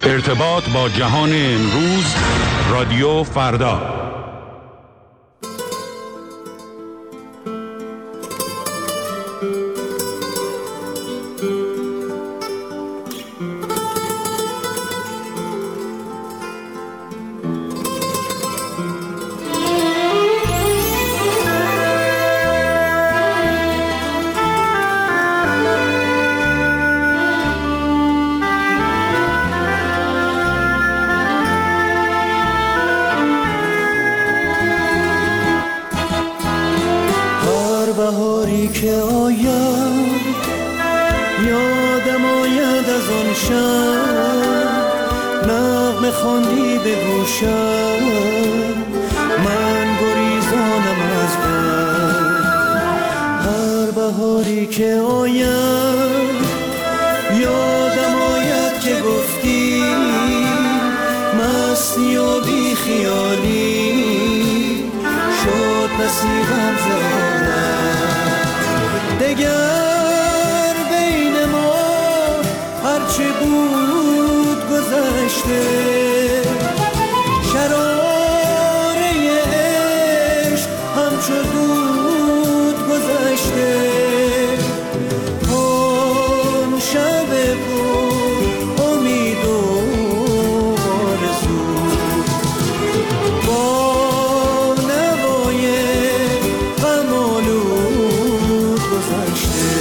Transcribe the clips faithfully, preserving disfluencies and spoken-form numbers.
ارتباط با جهان امروز، رادیو فردا. که آید یادم آید از آن شب، نغمه خواندی به گوشم، من گریزانم از غم. هر بهاری که آید یادم آید که گفتی مستی و بی خیالی شد نصیبم زادم. دگر بین ما هرچه بود گذشته، شراره عشق همچو دود گذشته. آن شب پر امید و آرزو با نوای غم آلود گذشته.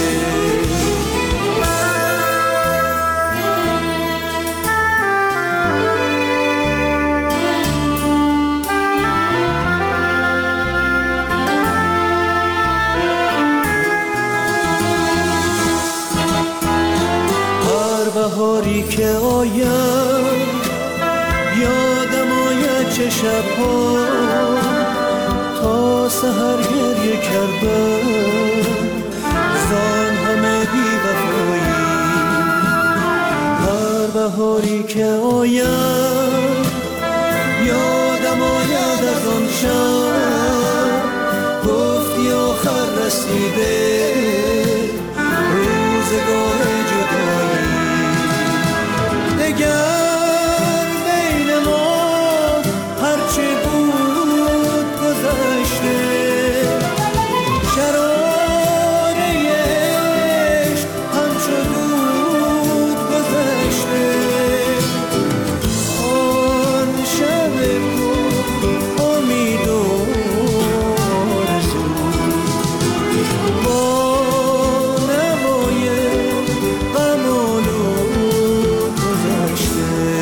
هر بهاری که آید یادم آید چه شبها تا سحر گریه کردم زان همه بی وفایی. هر بهاری که آید یادم آید از آن شب گفتی آخر رسیده روزگار جدایی. دگر بین ما هرچه بود گذشته، شراره عشق همچو دود گذشته. آن شب پر امید و آرزو با نوای غم آلود گذشته.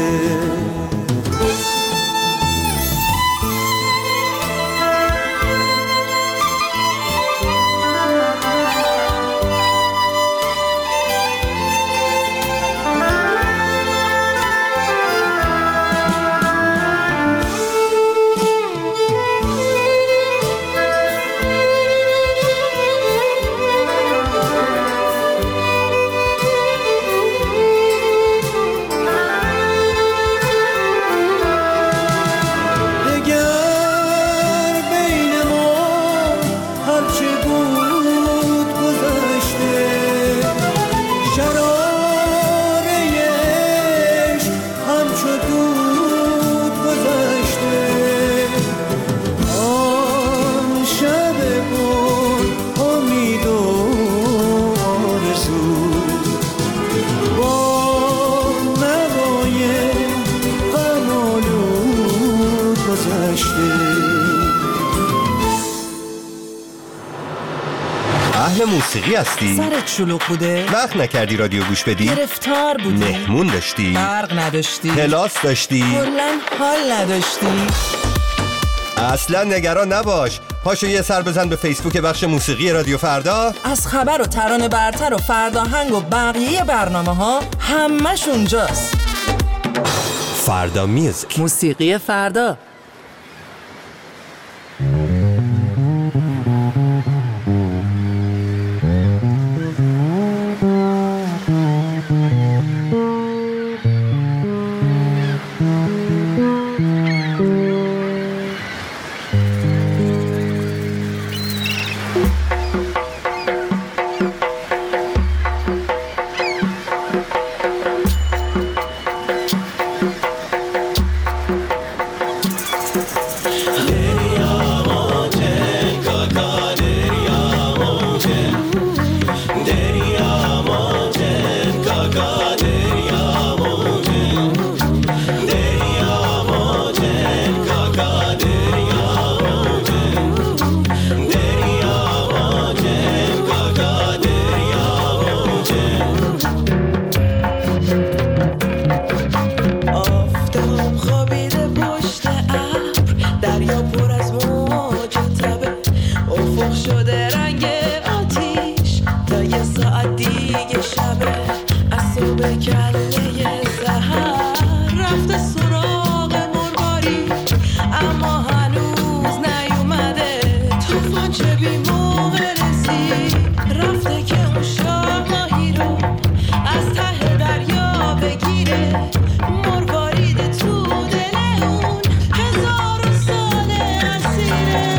دگر بین ما هرچه بود گذشته، شراره عشق همچو دود گذشته. آن شب پر امید و آرزو با نوای غم آلود گذشته. اهل موسیقی هستی؟ سرت شلوغ بوده؟ وقت نکردی رادیو گوش بدی؟ گرفتار بودی؟ مهمون داشتی؟ برق نداشتی؟ کلاس داشتی؟ کلاً حال نداشتی؟ اصلا نگران نباش، پاشو یه سر بزن به فیسبوک بخش موسیقی رادیو فردا. از خبر و ترانه برتر و فرداهنگ و بقیه برنامه ها همش اونجاست. فردا میوزیک، موسیقی فردا. مروارید تو دل اون هزار ساله اسیره.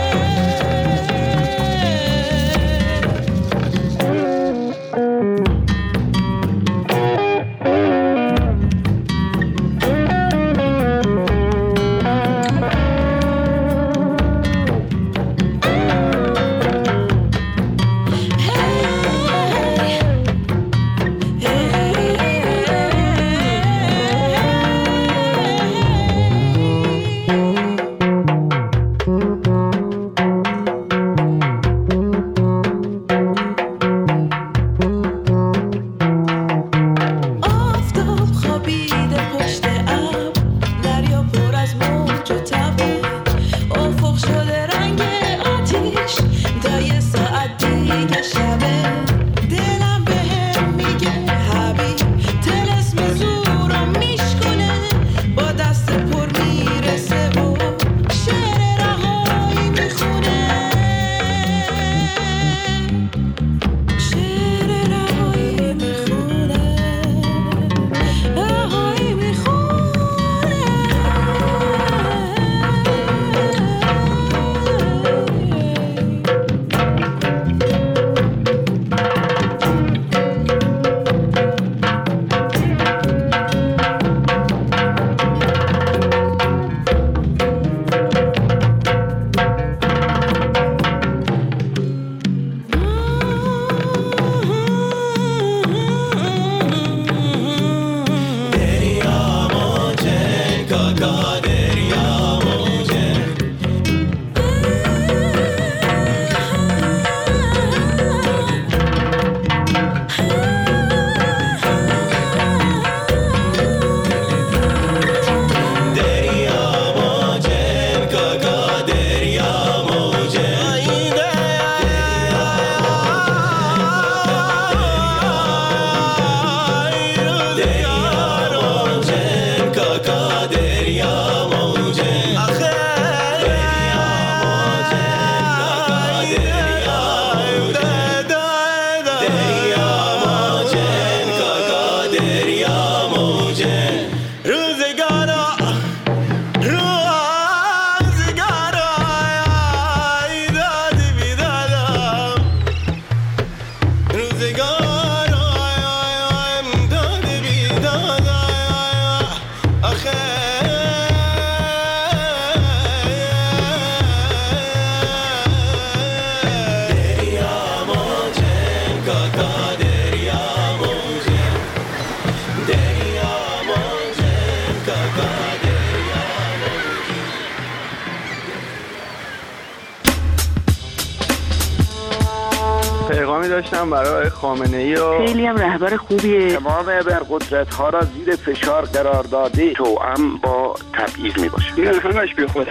پیغامی داشتم برای خامنه‌ای و خیلی هم رهبر خوبیه. تمام ابرقدرت‌ها را زیر فشار قرار داده، توأم با تبعیض میباشه. این همش بیخوده.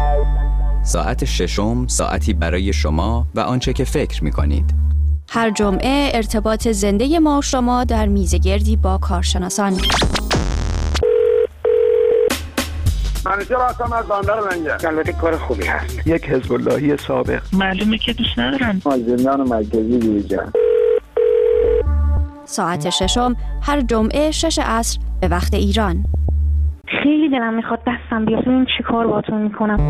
ساعت ششم، ساعتی برای شما و آنچه که فکر می‌کنید. هر جمعه ارتباط زنده ما و شما در میزگردی با کارشناسان. منیژه راستم از بندر منجه. البته کار خوبی هست. یک حزب اللهی سابق. معلومه که دوست ندارن. از زندان مرکزی بیرون. ساعت ششم هر جمعه شش عصر به وقت ایران. خیلی دلم میخواد دستم بیاد ببین چی کار باهاتون میکنم.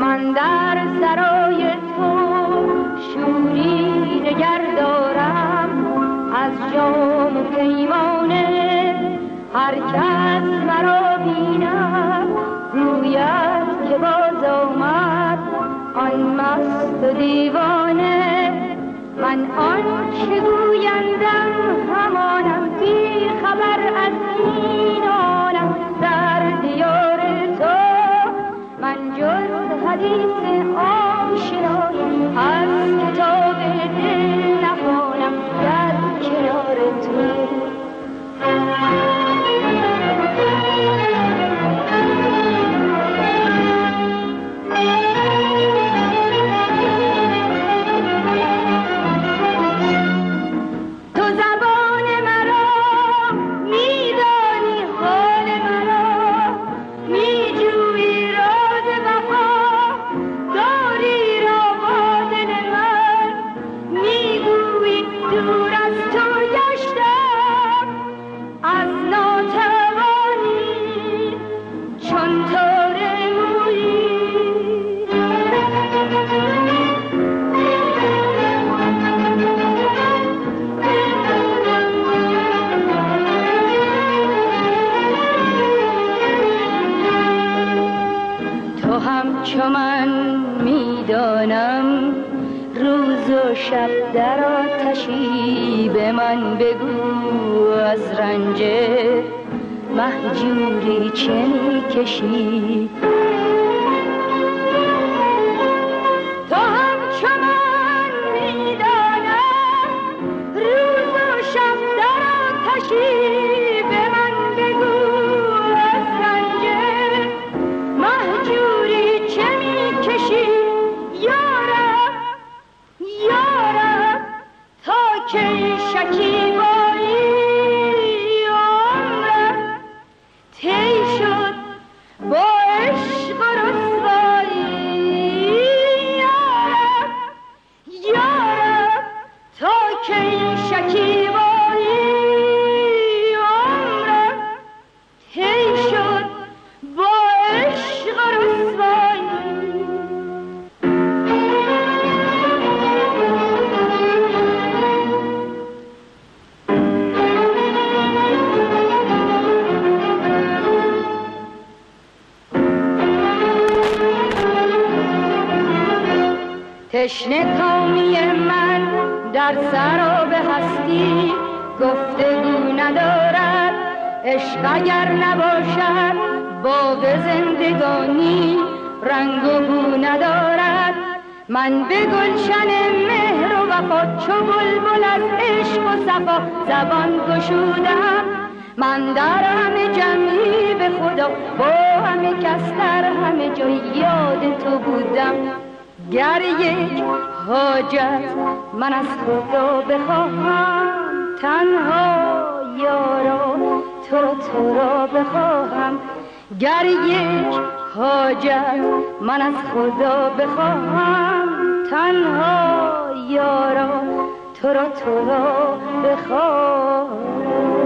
من در سرای تو شوری دگر دارم از جام و پیمانه. هر کس مرا بیند گوید که باز آمد آن مست و دیوانه. من آن که گویندم همانم، بی خبر از این آنم در دیار تو. من جز حدیث آشنایی از کتاب دل نخوانم در کنار تو. چو من میدانم روز و شب در آتشی، به من بگو از رنج مهجوری چه میکشی. تو هم چو من میدانم روز و شب در آتشی، به من بگو از رنج مهجوری چه میکشی. یارب یارب تا کی شکیبایی عمرم طی شد با عشق و رسوایی. یارب یارب تا کی شکیبایی عمرم طی شد با عشق و رسوایی. تشنه کامی من در سراب هستی گفتگو ندارد. عشق اگر نباشد باغ زندگانی رنگ و بو ندارد. من به گلشن مهر و وفا چو بلبل از عشق و صفا زبان گشودم. من در همه جمعی به خدا با همه کس در همه جای یاد تو بودم. گر یک حاجت من از خدا بخواهم تنها یارا تو را تو را بخواهم. گر یک حاجت من از خدا بخواهم تنها یارا تو را تو را بخواهم.